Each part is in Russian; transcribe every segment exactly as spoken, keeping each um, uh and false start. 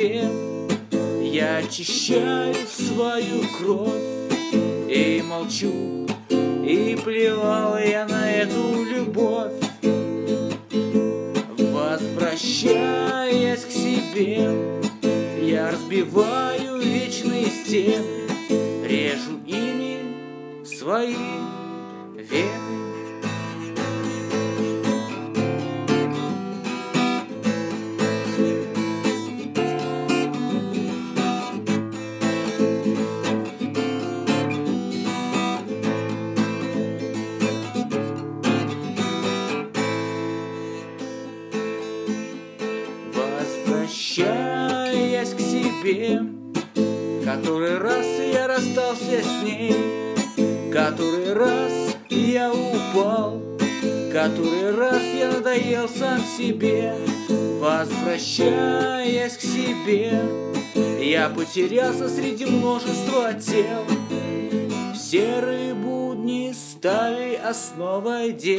себе. Я очищаю свою кровь и молчу, и плевал я на эту любовь. Возвращаясь к себе, я разбиваю вечные стены, режу ими свои вены. Возвращаясь к себе, который раз я расстался с ней, который раз я упал, который раз я надоел сам себе. Возвращаясь к себе, я потерялся среди множества тел. Серые будни стали основой дел.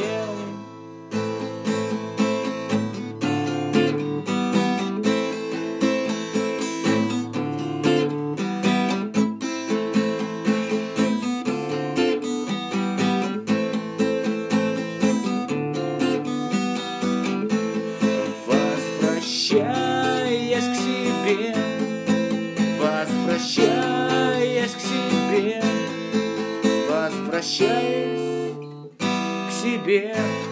Возвращаясь к себе, возвращаясь к себе, возвращаясь к себе.